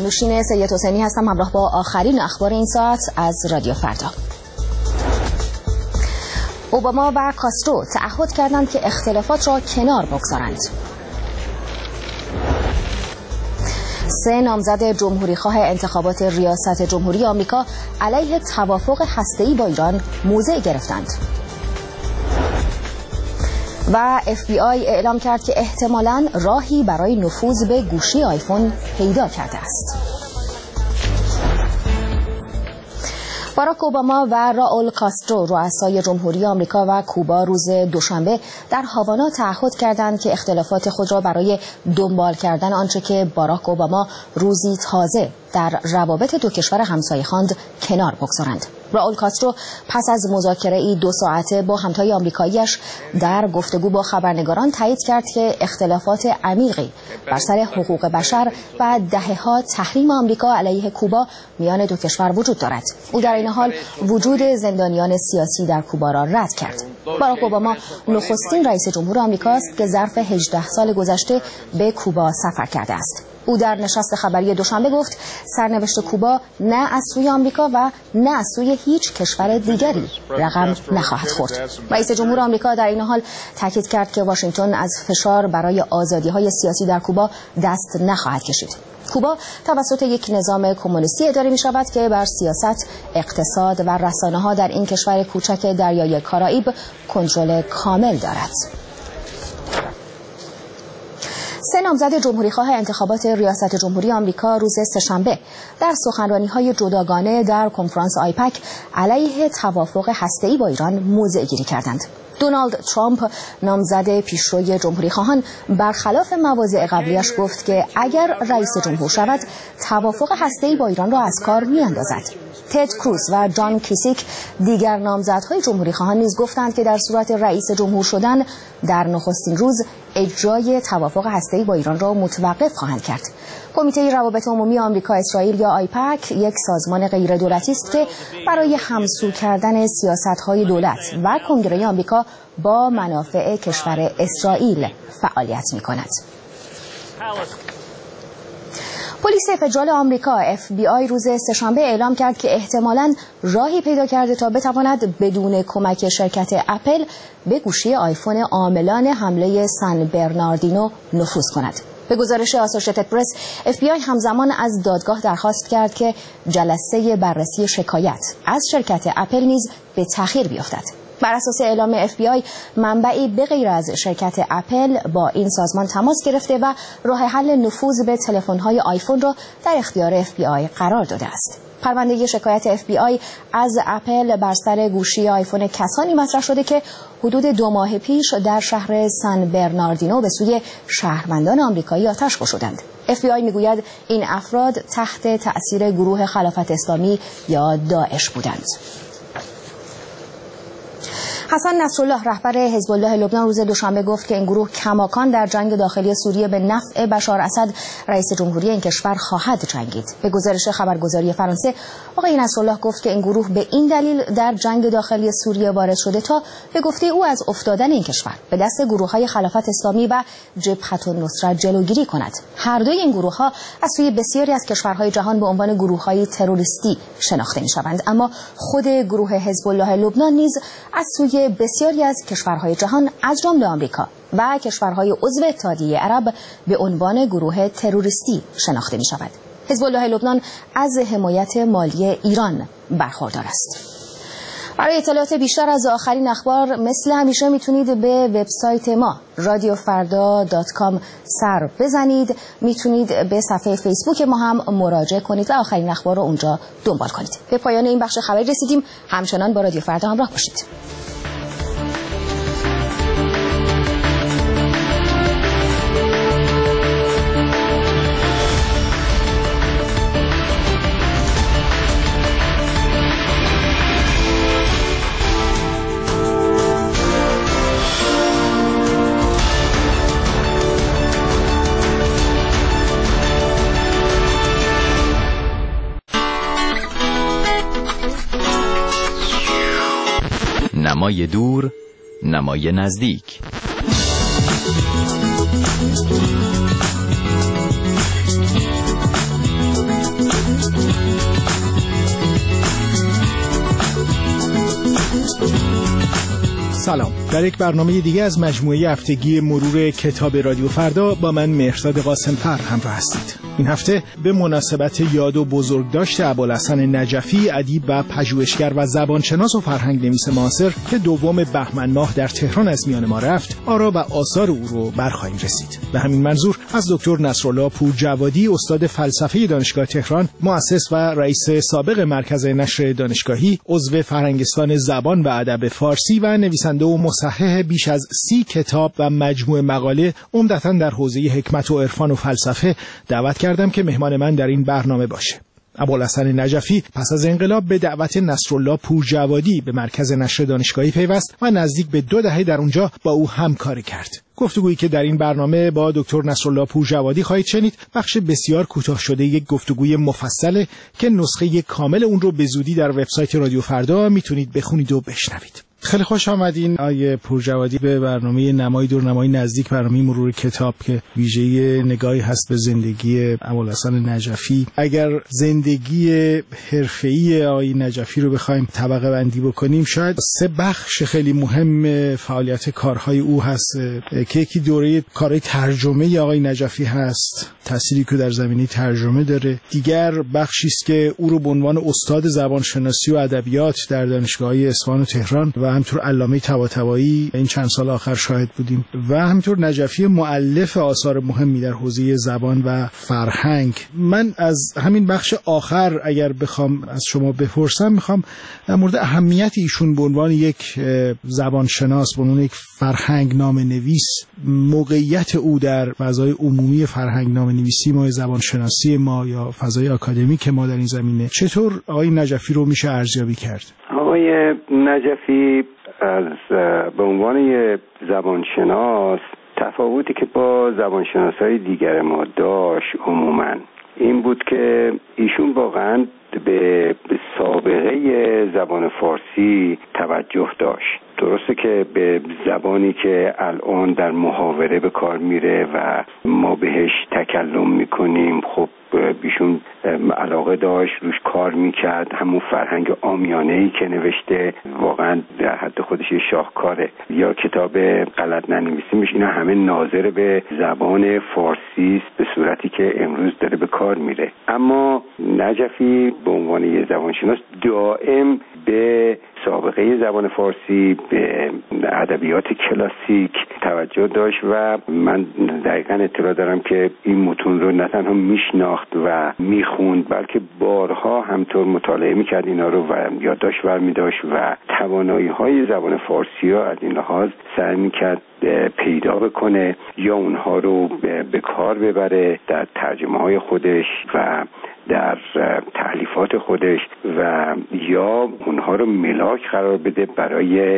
نوشین سید حسینی هستم، همراه با آخرین اخبار این ساعت از رادیو فردا. اوباما و کاسترو تعهد کردند که اختلافات را کنار بگذارند. 3 نامزد جمهوریخواه انتخابات ریاست جمهوری آمریکا علیه توافق هسته‌ای با ایران موضع گرفتند. و FBI اعلام کرد که احتمالاً راهی برای نفوذ به گوشی آیفون پیدا کرده است. باراک اوباما و راول کاسترو رؤسای جمهوری آمریکا و کوبا روز دوشنبه در هاوانا تعهد کردند که اختلافات خود را برای دنبال کردن آنچه که باراک اوباما روزی تازه در روابط دو کشور همسایه خواند کنار بگذارند. راول کاسترو پس از مذاکره‌ای 2 ساعته با همتای آمریکایی‌اش در گفتگو با خبرنگاران تایید کرد که اختلافات عمیقی بر سر حقوق بشر و دهه‌ها تحریم آمریکا علیه کوبا میان دو کشور وجود دارد. او در این حال وجود زندانیان سیاسی در کوبا را رد کرد. باراک اوباما نخستین رئیس جمهور آمریکاست که ظرف 18 سال گذشته به کوبا سفر کرده است. او در نشست خبری دوشنبه گفت سرنوشت کوبا نه از سوی آمریکا و نه از سوی هیچ کشور دیگری رقم نخواهد خورد. رئیس جمهور آمریکا در این حال تاکید کرد که واشنگتن از فشار برای آزادی‌های سیاسی در کوبا دست نخواهد کشید. کوبا توسط یک نظام کمونیستی اداره می شود که بر سیاست، اقتصاد و رسانه‌ها در این کشور کوچک دریای کارائیب کنترل کامل دارد. 3 نامزد جمهوریخواه انتخابات ریاست جمهوری آمریکا روز سه‌شنبه در سخنرانی‌های جداگانه در کنفرانس آیپک علیه توافق هسته‌ای با ایران موضع گیری کردند. دونالد ترامپ نامزد پیشروی جمهوریخواهان برخلاف مواضع قبلیش گفت که اگر رئیس جمهور شود توافق هسته‌ای با ایران را از کار می‌اندازد. تد کروز و جان کیسیک دیگر نامزدهای جمهوریخواهان نیز گفتند که در صورت رئیس جمهور شدن در نخستین روز اجرای توافق هسته‌ای با ایران را متوقف خواهند کرد. کمیته روابط عمومی آمریکا اسرائیل یا آیپک یک سازمان غیر دولتی است که برای همسو کردن سیاست‌های دولت و کنگره آمریکا با منافع کشور اسرائیل فعالیت می‌کند. پلیس فدرال آمریکا FBI روز سه‌شنبه اعلام کرد که احتمالاً راهی پیدا کرده تا بتواند بدون کمک شرکت اپل به گوشی آیفون عاملان حمله سن برناردینو نفوذ کند. به گزارش آسوشیتد پرس، FBI همزمان از دادگاه درخواست کرد که جلسه بررسی شکایت از شرکت اپل نیز به تأخیر بیفتد. بر اساس اعلام FBI منبعی به غیر از شرکت اپل با این سازمان تماس گرفته و راه حل نفوذ به تلفن‌های آیفون را در اختیار FBI قرار داده است. پرونده شکایت FBI از اپل بر سر گوشی آیفون کسانی مطرح شده که حدود 2 ماه پیش در شهر سن برناردینو به سوی شهروندان آمریکایی آتش گشودند. FBI میگوید این افراد تحت تأثیر گروه خلافت اسلامی یا داعش بودند. حسن نصرالله رهبر حزب الله لبنان روز دوشنبه گفت که این گروه کماکان در جنگ داخلی سوریه به نفع بشار اسد رئیس جمهوری این کشور خواهد جنگید. به گزارش خبرگزاری فرانسه، آقای نصرالله گفت که این گروه به این دلیل در جنگ داخلی سوریه وارد شده تا به گفته او از افتادن این کشور به دست گروه‌های خلافت اسلامی و جبهة النصرة جلوگیری کند. هر دوی این گروه‌ها از سوی بسیاری از کشورهای جهان به عنوان گروه‌های تروریستی شناخته می‌شوند، اما خود گروه حزب الله لبنان نیز از سوی بسیاری از کشورهای جهان از جمله آمریکا و کشورهای عضو اتحادیه عرب به عنوان گروه تروریستی شناخته می شود. حزب الله لبنان از حمایت مالی ایران برخوردار است. برای اطلاعات بیشتر از آخرین اخبار مثل همیشه میتونید به وبسایت ما radiofarda.com سر بزنید. میتونید به صفحه فیسبوک ما هم مراجعه کنید و آخرین اخبار رو اونجا دنبال کنید. به پایان این بخش خبری رسیدیم. همچنان با رادیو فردا همراه باشید. نمای دور، نمای نزدیک. سلام. در یک برنامه دیگه از مجموعه هفتگی مرور کتاب رادیو فردا با من مهرداد قاسم‌فر همراه هستید. این هفته به مناسبت یاد و بزرگداشت ابوالحسن نجفی، ادیب و پژوهشگر و زبانشناس و فرهنگ‌نویس معاصر که 2 بهمن ماه در تهران از میان ما رفت، آرا و آثار او رو برخواهیم رسید. به همین منظور از دکتر نصرالله پورجوادی، استاد فلسفه دانشگاه تهران، مؤسس و رئیس سابق مرکز نشر دانشگاهی، عضو فرهنگستان زبان و ادب فارسی و نویسنده و مصحح بیش از 30 کتاب و مجموعه مقاله عمدتاً در حوزه حکمت و عرفان و فلسفه دعوت کردم که مهمان من در این برنامه باشه. ابوالحسن نجفی پس از انقلاب به دعوت نصرالله پورجوادی به مرکز نشر دانشگاهی پیوست و نزدیک به 2 دهه در اونجا با او همکاری کرد. گفتگویی که در این برنامه با دکتر نصرالله پورجوادی خواهید شنید بخش بسیار کوتاه شده یک گفتگوی مفصله که نسخه کامل اون رو به زودی در وبسایت رادیو فردا میتونید بخونید و بشنوید. خیلی خوش آمدین آقای پورجوادی به برنامه نمای دور نمای نزدیک، برنامه مرور کتاب که ویژه نگاهی هست به زندگی ابوالحسن نجفی. اگر زندگی حرفه‌ای آقای نجفی رو بخوایم طبقه بندی بکنیم، شاید 3 بخش خیلی مهم فعالیت کارهای او هست که یکی دوره کارهای ترجمه آقای نجفی هست، تأثیری که در زمینه ترجمه داره. دیگر بخشی است که او رو به عنوان استاد زبانشناسی و ادبیات در دانشگاه‌های اصفهان و تهران و همینطور علامه طباطبایی این چند سال آخر شاهد بودیم، و همینطور نجفی مؤلف آثار مهمی در حوزه زبان و فرهنگ. من از همین بخش آخر اگر بخوام از شما بپرسم، میخوام در مورد اهمیت ایشون به عنوان یک زبانشناس، به عنوان یک فرهنگنامه نویس، موقعیت او در فضای عمومی فرهنگنامه نویسی ما، زبانشناسی ما یا فضای آکادمیک ما در این زمینه، چطور آقای نجفی رو میشه ارزیابی کرد؟ آقای نجفی به عنوان یک زبانشناس تفاوتی که با زبانشناسای دیگر ما داشت عموما این بود که ایشون واقعا به سابقه زبان فارسی توجه داشت. درسته که به زبانی که الان در محاوره به کار میره و ما بهش تکلم میکنیم، خب ایشون علاقه داشت، روش کار میکرد. همون فرهنگ عامیانه‌ای که نوشته واقعا در حد خودش شاهکاره. یا کتاب غلط ننویسیمش، اینا همه ناظر به زبان فارسی است به صورتی که امروز داره به کار میره. اما نجفی به عنوان یه زبانشناس دائم به سابقه زبان فارسی، به ادبیات کلاسیک توجه داشت و من دقیقاً اطلاع دارم که این متون رو نه تنها میشناخت و میخوند، بلکه بارها همطور مطالعه میکرد اینا رو و یادداشت برمی‌داشت و توانایی‌های زبان فارسی رو از این لحاظ سعی میکرد پیدا بکنه یا اونها رو به کار ببره در ترجمه‌های خودش و در تألیفات خودش و یا اونها رو ملاک قرار بده برای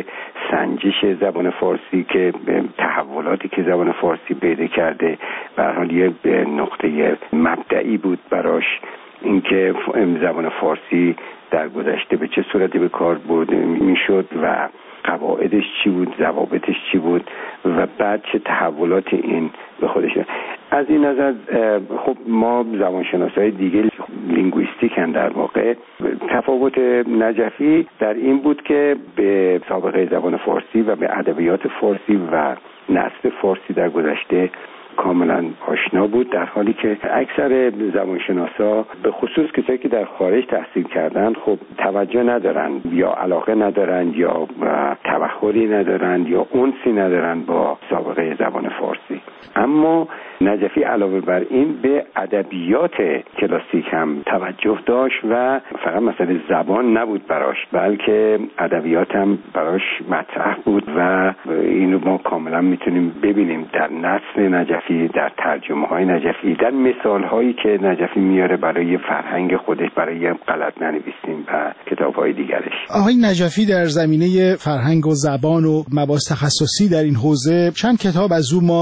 سنجش زبان فارسی که تحولاتی که زبان فارسی پیدا کرده. به هر حال یه نقطه مبدئی بود براش اینکه زبان فارسی در گذشته به چه صورتی به کار برده میشد و قواعدش چی بود، ضوابطش چی بود و بعد چه تحولات این به خودش. از این نظر خب ما زبانشناسای دیگه لینگویستیکن، در واقع تفاوت نجفی در این بود که به سابقه زبان فارسی و به ادبیات فارسی و نثر فارسی در گذشته کاملا آشنا بود، در حالی که اکثر زبانشناسا به خصوص کسایی که در خارج تحصیل کردن خب توجه ندارن یا علاقه ندارن یا تبحری ندارن یا انسی ندارن با سابقه زبان فارسی. اما نجفی علاوه بر این به ادبیات کلاسیک هم توجه داشت و فقط مسئله زبان نبود براش، بلکه ادبیات هم براش مطرح بود و اینو ما کاملا میتونیم ببینیم در نثر نجفی، در ترجمه های نجفی، در مثال هایی که نجفی میاره برای فرهنگ خودش، برای غلط ننویسیم و کتاب های دیگرش. آقای نجفی در زمینه فرهنگ و زبان و مباحث تخصصی در این حوزه چند کتاب از او ما در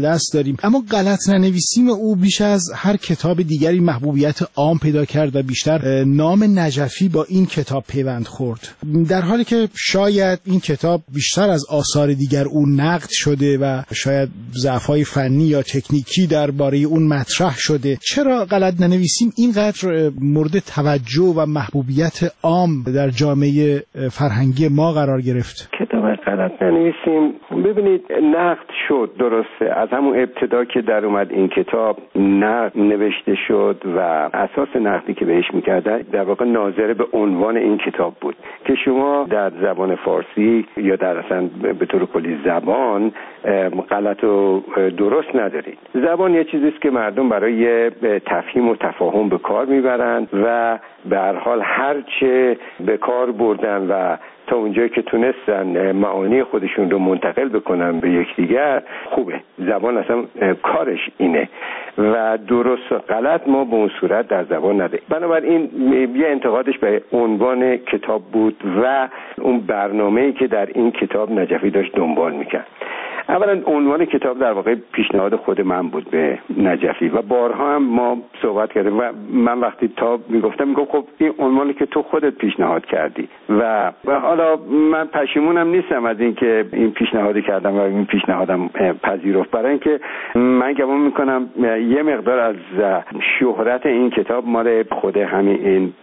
دست داریم، اما غلط ننویسیم او بیش از هر کتاب دیگری محبوبیت عام پیدا کرد و بیشتر نام نجفی با این کتاب پیوند خورد، در حالی که شاید این کتاب بیشتر از آثار دیگر او نقد شده و شاید ضعف‌های فنی یا تکنیکی درباره اون مطرح شده. چرا غلط ننویسیم اینقدر مورد توجه و محبوبیت عام در جامعه فرهنگی ما قرار گرفت؟ کتاب غلط ننویسیم، ببینید، نقد شد، درسته، از همون ابتدا که در اومد این کتاب نقد نوشته شد و اساس نقدی که بهش میکردن در واقع ناظر به عنوان این کتاب بود که شما در زبان فارسی یا در اصلا به طور کلی زبان غلط و درست ندارید. زبان یه چیزیست که مردم برای تفهیم و تفاهم به کار میبرند و به هر حال هرچه به کار بردن و تا اونجایی که تونستن معانی خودشون رو منتقل بکنن به یکدیگر خوبه. زبان اصلا کارش اینه و درست و غلط ما به اون صورت در زبان نداریم. بنابراین یه انتقادش به عنوان کتاب بود و اون برنامه‌ای که در این کتاب نجفی داشت دنبال میکرد. اولا عنوان کتاب در واقع پیشنهاد خود من بود به نجفی و بارها هم ما صحبت کردیم و من وقتی تا میگفتم خب این عنوانی که تو خودت پیشنهاد کردی و حالا من پشیمونم نیستم از این که این پیشنهادی کردم و این پیشنهادم پذیرفت، برای اینکه من گمان میکنم یه مقدار از شهرت این کتاب مال خود همین این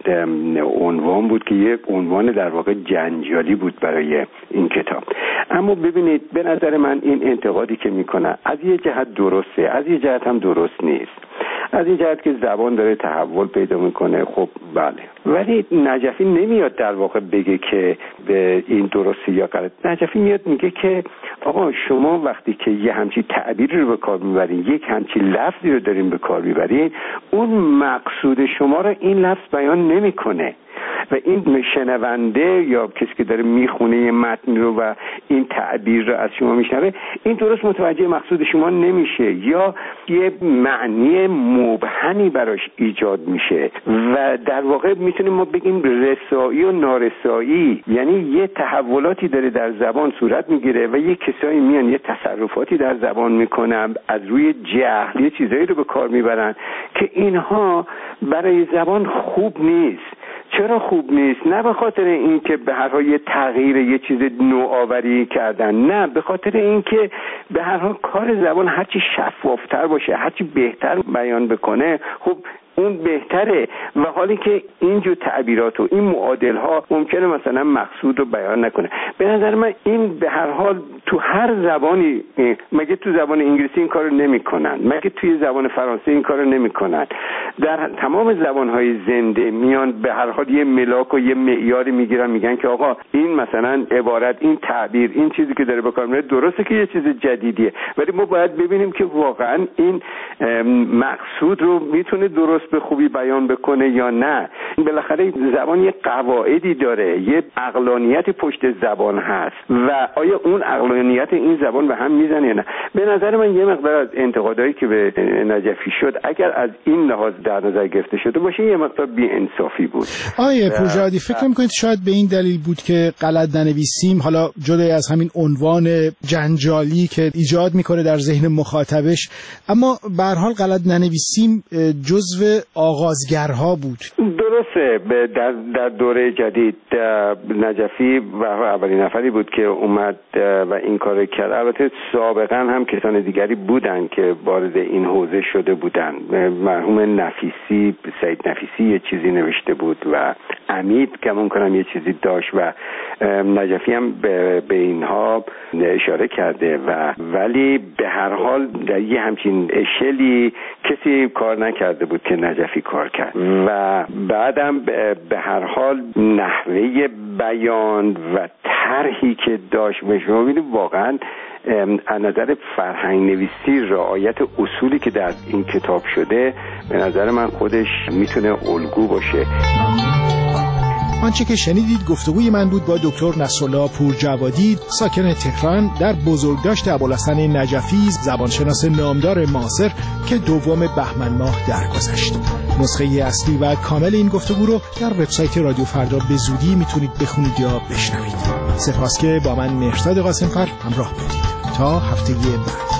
عنوان بود که یه عنوان در واقع جنجالی بود برای این کتاب. اما ببینید، به نظر من این انتقادی که میکنه از یه جهت درسته، از یه جهت هم درست نیست. از این جهت که زبان داره تحول پیدا میکنه، خب بله، ولی نجفی نمیاد در واقع بگه که به این درسته یا غلط. نجفی میاد میگه که آقا شما وقتی که یه همچین تعبیری رو به کار میبرین، یک همچین لفظی رو دارین به کار میبرین، اون مقصود شما رو این لفظ بیان نمیکنه و این شنونده یا کسی که داره میخونه یه متن رو و این تعبیر رو از شما میشنوه، این درست متوجه مقصود شما نمیشه یا یه معنی مبهمی براش ایجاد میشه و در واقع میتونیم ما بگیم رسایی و نارسایی، یعنی یه تحولاتی داره در زبان صورت میگیره و یه کسایی میان یه تصرفاتی در زبان میکنن، از روی جهل یه چیزایی رو به کار میبرن که اینها برای زبان خوب نیست. چرا خوب نیست؟ نه به خاطر این که به هر حال یه تغییر یه چیز نوآوری کردن، نه، به خاطر این که به هر حال کار زبان هرچی شفافتر باشه، هرچی بهتر بیان بکنه، خب اون بهتره و حالی که اینجور تعبیرات و این معادل ها ممکنه مثلا مقصود رو بیان نکنه. به نظر من این به هر حال تو هر زبانی، مگه تو زبان انگلیسی این کارو نمیکنن؟ مگه توی زبان فرانسه این کارو نمیکنن؟ در تمام زبانهای زنده میان به هر حال یه ملاک و یه معیاری میگیرن، میگن که آقا این مثلا عبارت، این تعبیر، این چیزی که داره به کار میره درسته که یه چیز جدیدیه، ولی ما باید ببینیم که واقعا این مقصود رو میتونه درست به خوبی بیان بکنه یا نه. بالاخره زبان یه قواعدی داره، یه عقلانیت پشت زبان هست و آیا اون عقلانیت این زبان به هم میزنه یا نه؟ به نظر من یه مقدار از انتقادایی که به نجفی شد اگر از این لحاظ در نظر گرفته شده باشه یه مقدار بی‌انصافی بود. آیه پورژادی، فکر می‌کنید شاید به این دلیل بود که غلط ننویسیم، حالا جدا از همین عنوان جنجالی که ایجاد میکنه در ذهن مخاطبش، اما به هر حال غلط ننویسیم جزو آغازگرها بود؟ درسته، در دوره جدید نجفی و اولین نفری بود که اومد و این کار کرد. البته سابقا هم کسان دیگری بودن که وارد این حوزه شده بودن. مرحوم نفیسی، سید نفیسی یه چیزی نوشته بود و امید گمان کنم یه چیزی داشت و نجفی هم به اینها اشاره کرده ولی به هر حال در یه همچین اشلی کسی کار نکرده بود که نجفی کار کرد و بعدم به هر حال نحوه بیان و طرحی که داشت و شما ببینید واقعا از نظر فرهنگ نویسی رعایت اصولی که در این کتاب شده به نظر من خودش میتونه الگو باشه. آنچه که شنیدید گفتگوی من بود با دکتر نصرالله پورجوادی، ساکن تهران، در بزرگداشت ابوالحسن نجفی، زبانشناس نامدار معاصر که 2 بهمن ماه درگذشت. نسخه اصلی و کامل این گفتگو رو در وبسایت رادیو فردا به زودی میتونید بخونید یا بشنوید. سپاس که با من مهرزاد قاسمفر همراه بودید. تا هفته بعد.